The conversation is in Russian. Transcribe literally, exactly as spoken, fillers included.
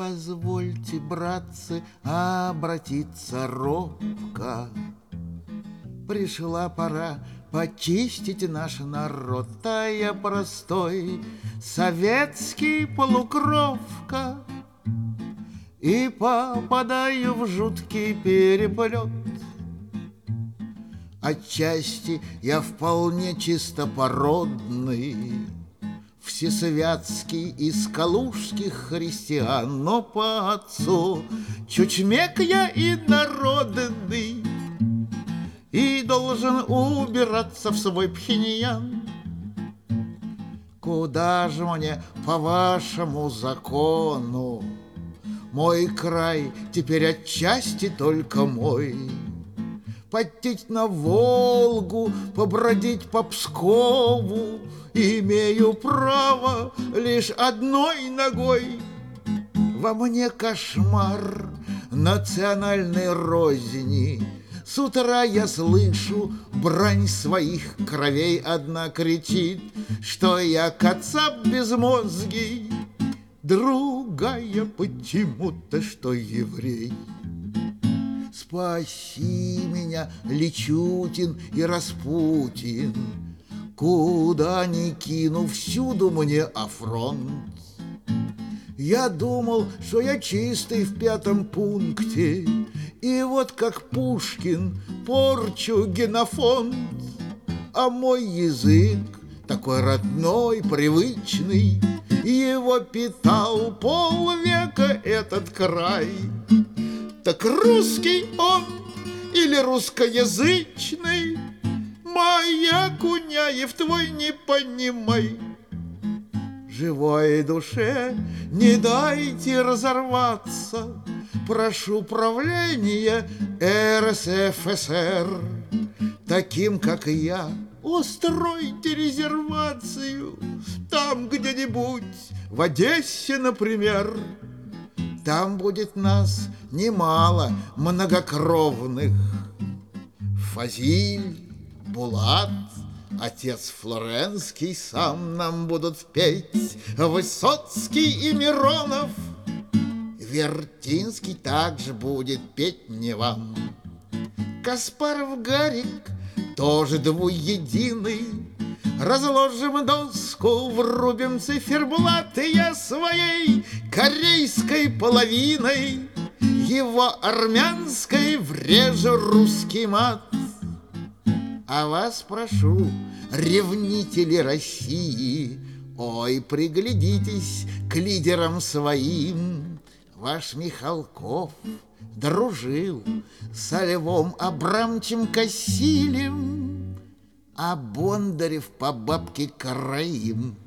Позвольте, братцы, обратиться робко. Пришла пора почистить наш народ, а я простой советский полукровка и попадаю в жуткий переплет. Отчасти я вполне чистопородный, всесвятский из калужских христиан, но по отцу чучмек я инородный и должен убираться в свой Пхеньян. Куда же мне по вашему закону? Мой край теперь отчасти только мой. Подтечь на Волгу, побродить по Пскову имею право лишь одной ногой. Во мне кошмар национальной розни. С утра я слышу брань своих кровей. Одна кричит, что я кацап безмозгий, другая почему-то, что еврей. Спаси меня, Личутин и Распутин, куда ни кину, всюду мне афронт. Я думал, что я чистый в пятом пункте, и вот как Пушкин порчу генофонд. А мой язык такой родной, привычный, его питал полвека этот край. Так русский он или русскоязычный, моя Куняев, твой не понимай. Живой душе не дайте разорваться, прошу правления эр эс эф эс эр. Таким, как я, устройте резервацию там где-нибудь, в Одессе, например. Там будет нас немало многокровных. Фазиль, Булат, отец Флоренский сам нам будут петь, Высоцкий и Миронов. Вертинский также будет петь не вам. Каспаров, Гарик тоже двуединый. Разложим доску, врубим циферблат, и я своей корейской половиной его армянской врежу русский мат. А вас прошу, ревнители России, ой, приглядитесь к лидерам своим. Ваш Михалков дружил со Львом Абрамовичем Кассилем, а Бондарев по бабке Караим.